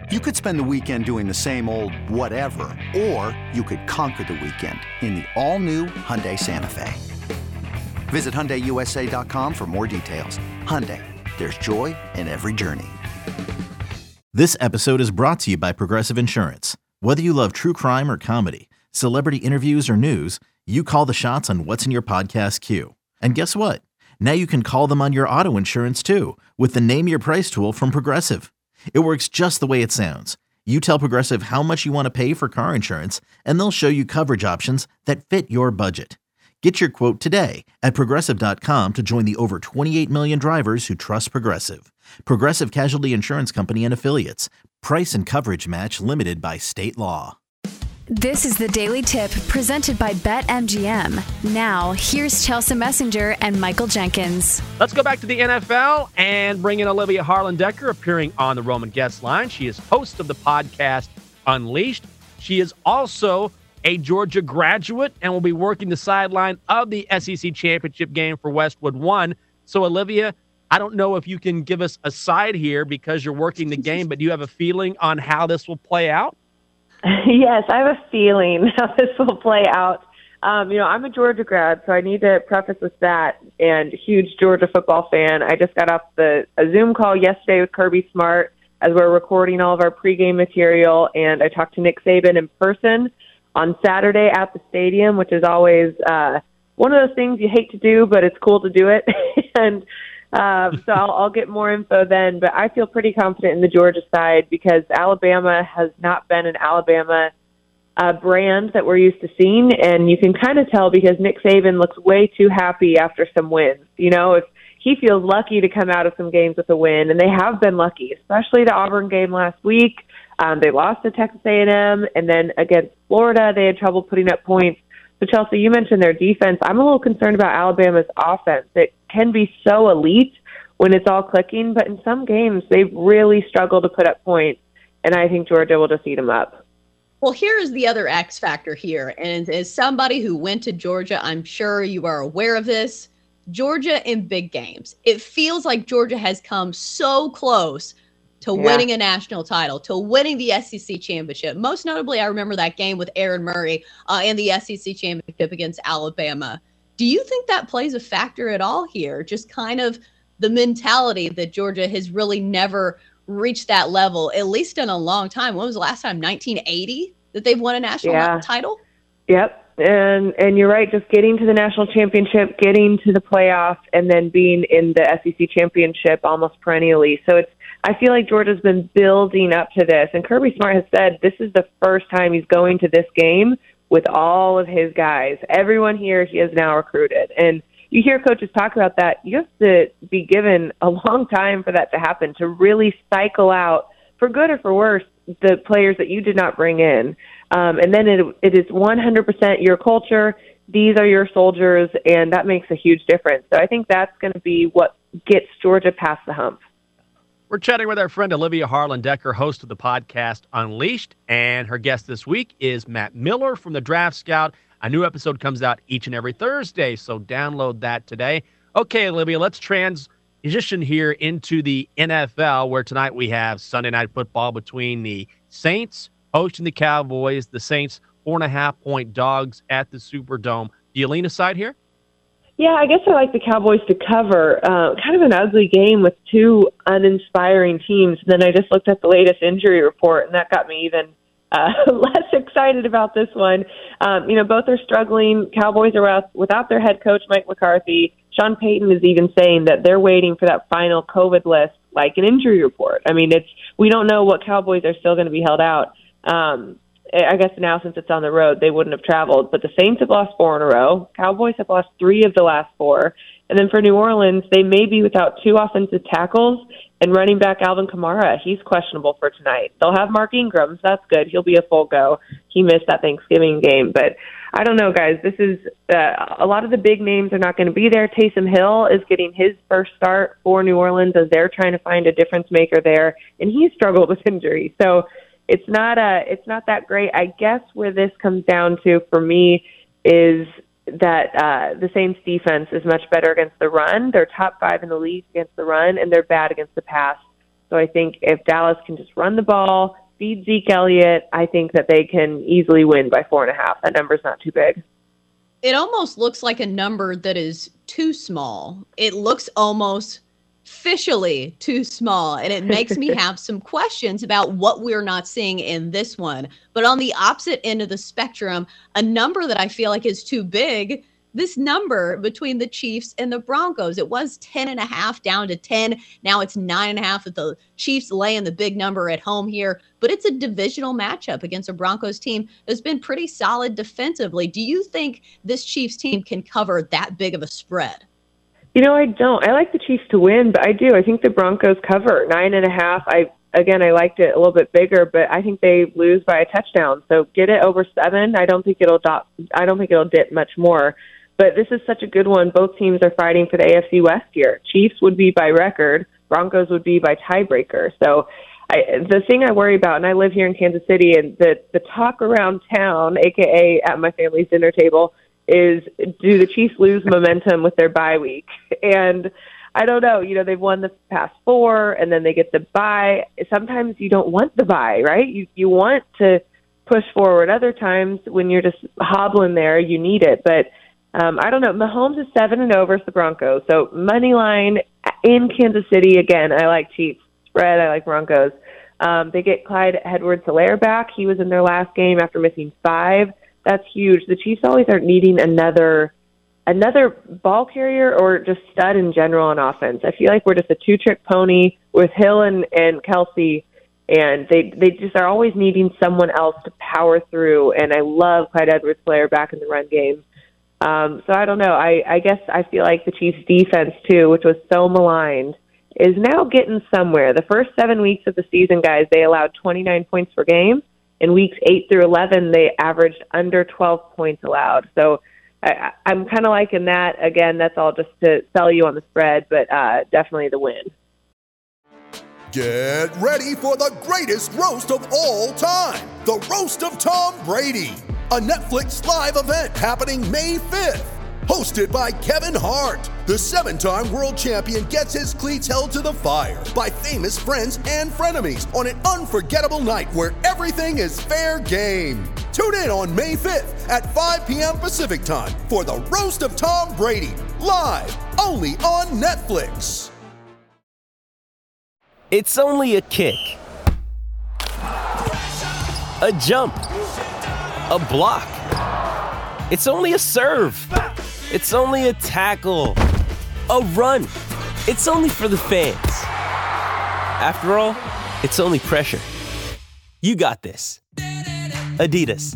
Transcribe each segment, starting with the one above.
You could spend the weekend doing the same old whatever, or you could conquer the weekend in the all-new Hyundai Santa Fe. Visit HyundaiUSA.com for more details. Hyundai, there's joy in every journey. This episode is brought to you by Progressive Insurance. Whether you love true crime or comedy, celebrity interviews or news, you call the shots on what's in your podcast queue. And guess what? Now you can call them on your auto insurance too with the Name Your Price tool from Progressive. It works just the way it sounds. You tell Progressive how much you want to pay for car insurance, and they'll show you coverage options that fit your budget. Get your quote today at Progressive.com to join the over 28 million drivers who trust Progressive. Progressive Casualty Insurance Company and Affiliates. Price and coverage match limited by state law. This is the Daily Tip presented by BetMGM. Now, here's Chelsea Messenger and Michael Jenkins. Let's go back to the NFL and bring in Olivia Harlan-Decker, appearing on the Roman Guest Line. She is host of the podcast Unleashed. She is also a Georgia graduate and will be working the sideline of the SEC championship game for Westwood One. So, Olivia, I don't know if you can give us a side here because you're working the game, but do you have a feeling on how this will play out? Yes, I have a feeling how this will play out. I'm a Georgia grad, so I need to preface with that, and huge Georgia football fan. I just got off a Zoom call yesterday with Kirby Smart as we're recording all of our pregame material, and I talked to Nick Saban in person on Saturday at the stadium, which is always one of those things you hate to do, but it's cool to do it. And so I'll get more info then. But I feel pretty confident in the Georgia side because Alabama has not been an Alabama brand that we're used to seeing. And you can kind of tell because Nick Saban looks way too happy after some wins. You know, if he feels lucky to come out of some games with a win, and they have been lucky, especially the Auburn game last week. They lost to Texas A&M, and then against Florida, they had trouble putting up points. So, Chelsea, you mentioned their defense. I'm a little concerned about Alabama's offense. It can be so elite when it's all clicking, but in some games, they've really struggled to put up points, and I think Georgia will just eat them up. Well, here is the other X factor here, and as somebody who went to Georgia, I'm sure you are aware of this. Georgia in big games. It feels like Georgia has come so close to winning a national title, to winning the SEC championship. Most notably, I remember that game with Aaron Murray in the SEC championship against Alabama. Do you think that plays a factor at all here? Just kind of the mentality that Georgia has really never reached that level, at least in a long time. When was the last time? 1980 that they've won a national title? Yep. And you're right, just getting to the national championship, getting to the playoff, and then being in the SEC championship almost perennially. So I feel like Georgia's been building up to this. And Kirby Smart has said this is the first time he's going to this game with all of his guys. Everyone here he has now recruited. And you hear coaches talk about that. You have to be given a long time for that to happen, to really cycle out, for good or for worse, the players that you did not bring in. And then it is 100% your culture. These are your soldiers, and that makes a huge difference. So I think that's going to be what gets Georgia past the hump. We're chatting with our friend Olivia Harlan-Decker, host of the podcast Unleashed, and her guest this week is Matt Miller from the Draft Scout. A new episode comes out each and every Thursday, so download that today. Okay, Olivia, let's transition here into the NFL, where tonight we have Sunday Night Football between the Saints hosting the Cowboys. The Saints 4.5-point dogs at the Superdome. Do you lean aside here? Yeah, I guess I like the Cowboys to cover. Kind of an ugly game with two uninspiring teams. And then I just looked at the latest injury report, and that got me even less excited about this one. Both are struggling. Cowboys are without their head coach, Mike McCarthy. Sean Payton is even saying that they're waiting for that final COVID list, like an injury report. I mean, we don't know what Cowboys are still going to be held out. I guess now since it's on the road, they wouldn't have traveled. But the Saints have lost 4 in a row. Cowboys have lost 3 of the last 4. And then for New Orleans, they may be without 2 offensive tackles and running back Alvin Kamara. He's questionable for tonight. They'll have Mark Ingram, so that's good. He'll be a full go. He missed that Thanksgiving game. But I don't know, guys. This is a lot of the big names are not going to be there. Taysom Hill is getting his first start for New Orleans as they're trying to find a difference maker there, and he's struggled with injury. So it's not that great. I guess where this comes down to for me is that the Saints defense is much better against the run. They're top 5 in the league against the run, and they're bad against the pass. So I think if Dallas can just run the ball, feed Zeke Elliott, I think that they can easily win by 4.5. That number's not too big. It almost looks like a number that is too small. It looks almost officially too small, and it makes me have some questions about what we're not seeing in this one. But on the opposite end of the spectrum, a number that I feel like is too big, this number between the Chiefs and the Broncos. It was 10.5 down to 10. Now it's 9.5 with the Chiefs laying the big number at home here. But it's a divisional matchup against a Broncos team that's been pretty solid defensively. Do you think this Chiefs team can cover that big of a spread? I don't. I like the Chiefs to win, but I do. I think the Broncos cover 9.5. I liked it a little bit bigger, but I think they lose by a touchdown. So get it over 7. I don't think it'll dip much more. But this is such a good one. Both teams are fighting for the AFC West here. Chiefs would be by record. Broncos would be by tiebreaker. So the thing I worry about, and I live here in Kansas City, and the talk around town, a.k.a. at my family's dinner table, is do the Chiefs lose momentum with their bye week? And I don't know. They've won the past 4, and then they get the bye. Sometimes you don't want the bye, right? You want to push forward. Other times when you're just hobbling there, you need it. But I don't know. Mahomes is 7-0 versus the Broncos. So money line in Kansas City. Again, I like Chiefs. Spread, I like Broncos. They get Clyde Edwards-Helaire back. He was in their last game after missing 5. That's huge. The Chiefs always are needing another ball carrier or just stud in general on offense. I feel like we're just a 2-trick pony with Hill and Kelsey, and they just are always needing someone else to power through. And I love Clyde Edwards-Helaire back in the run game. So I don't know. I guess I feel like the Chiefs' defense, too, which was so maligned, is now getting somewhere. The first 7 weeks of the season, guys, they allowed 29 points per game. In weeks 8 through 11, they averaged under 12 points allowed. So I'm kind of liking that. Again, that's all just to sell you on the spread, but definitely the win. Get ready for the greatest roast of all time, the Roast of Tom Brady, a Netflix live event happening May 5th. Hosted by Kevin Hart, the 7-time world champion gets his cleats held to the fire by famous friends and frenemies on an unforgettable night where everything is fair game. Tune in on May 5th at 5 p.m. Pacific time for the Roast of Tom Brady, live only on Netflix. It's only a kick, a jump, a block. It's only a serve. It's only a tackle, a run. It's only for the fans. After all, it's only pressure. You got this. Adidas.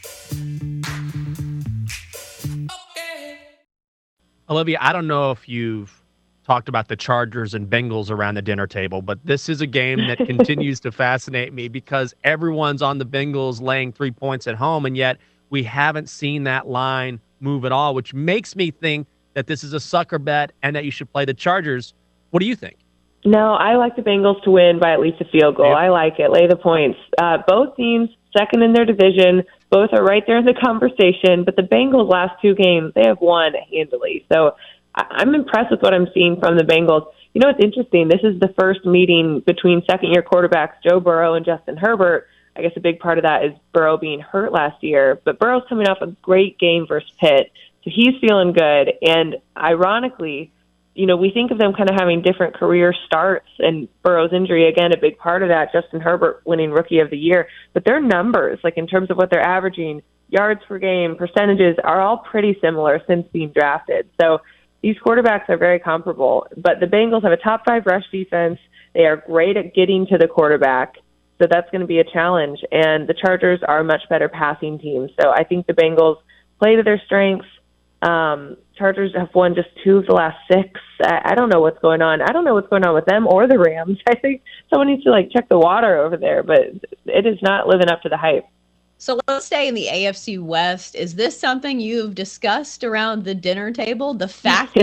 Olivia, I don't know if you've talked about the Chargers and Bengals around the dinner table, but this is a game that continues to fascinate me because everyone's on the Bengals laying 3 points at home, and yet we haven't seen that line move at all, which makes me think that this is a sucker bet and that you should play the Chargers. What do you think? No, I like the Bengals to win by at least a field goal. Yep. I like it. Lay the points. Both teams, second in their division, both are right there in the conversation, but the Bengals' last 2 games, they have won handily. So I'm impressed with what I'm seeing from the Bengals. You know, it's interesting. This is the first meeting between second-year quarterbacks Joe Burrow and Justin Herbert. I guess a big part of that is Burrow being hurt last year, but Burrow's coming off a great game versus Pitt, so he's feeling good. And ironically, you know, we think of them kind of having different career starts, and Burrow's injury, again, a big part of that, Justin Herbert winning Rookie of the Year. But their numbers, like in terms of what they're averaging, yards per game, percentages, are all pretty similar since being drafted. So these quarterbacks are very comparable. But the Bengals have a top 5 rush defense. They are great at getting to the quarterback. So that's going to be a challenge. And the Chargers are a much better passing team. So I think the Bengals play to their strengths. Chargers have won just 2 of the last 6. I don't know what's going on. I don't know what's going on with them or the Rams. I think someone needs to check the water over there, but it is not living up to the hype. So let's stay in the AFC West. Is this something you've discussed around the dinner table? The fact that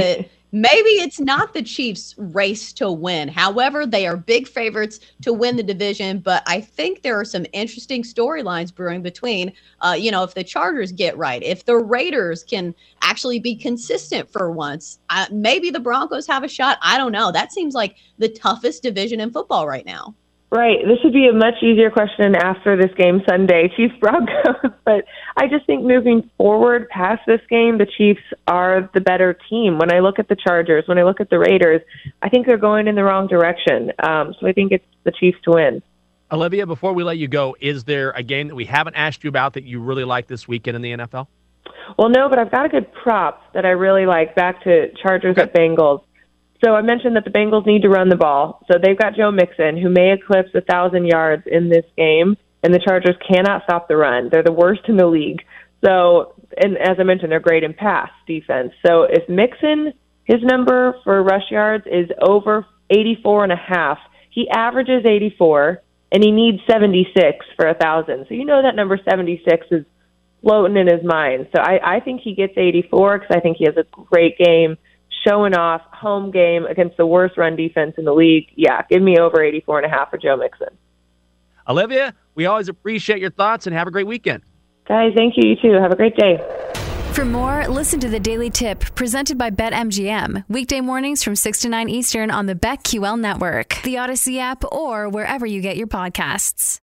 maybe it's not the Chiefs' race to win. However, they are big favorites to win the division, but I think there are some interesting storylines brewing between, if the Chargers get right, if the Raiders can actually be consistent for once, maybe the Broncos have a shot. I don't know. That seems like the toughest division in football right now. Right. This would be a much easier question after this game Sunday, Chiefs-Broncos. But I just think moving forward past this game, the Chiefs are the better team. When I look at the Chargers, when I look at the Raiders, I think they're going in the wrong direction. So I think it's the Chiefs to win. Olivia, before we let you go, is there a game that we haven't asked you about that you really like this weekend in the NFL? Well, no, but I've got a good prop that I really like, back to Chargers at Bengals. So I mentioned that the Bengals need to run the ball. So they've got Joe Mixon, who may eclipse 1,000 yards in this game, and the Chargers cannot stop the run. They're the worst in the league. So, and as I mentioned, they're great in pass defense. So if Mixon, his number for rush yards is over 84.5, he averages 84, and he needs 76 for 1,000. So you know that number 76 is floating in his mind. So I think he gets 84 because I think he has a great game. Showing off, home game against the worst run defense in the league. Yeah, give me over 84.5 for Joe Mixon. Olivia, we always appreciate your thoughts, and have a great weekend. Guys, thank you. You too. Have a great day. For more, listen to the Daily Tip presented by BetMGM. Weekday mornings from 6 to 9 Eastern on the BetQL network, the Odyssey app, or wherever you get your podcasts.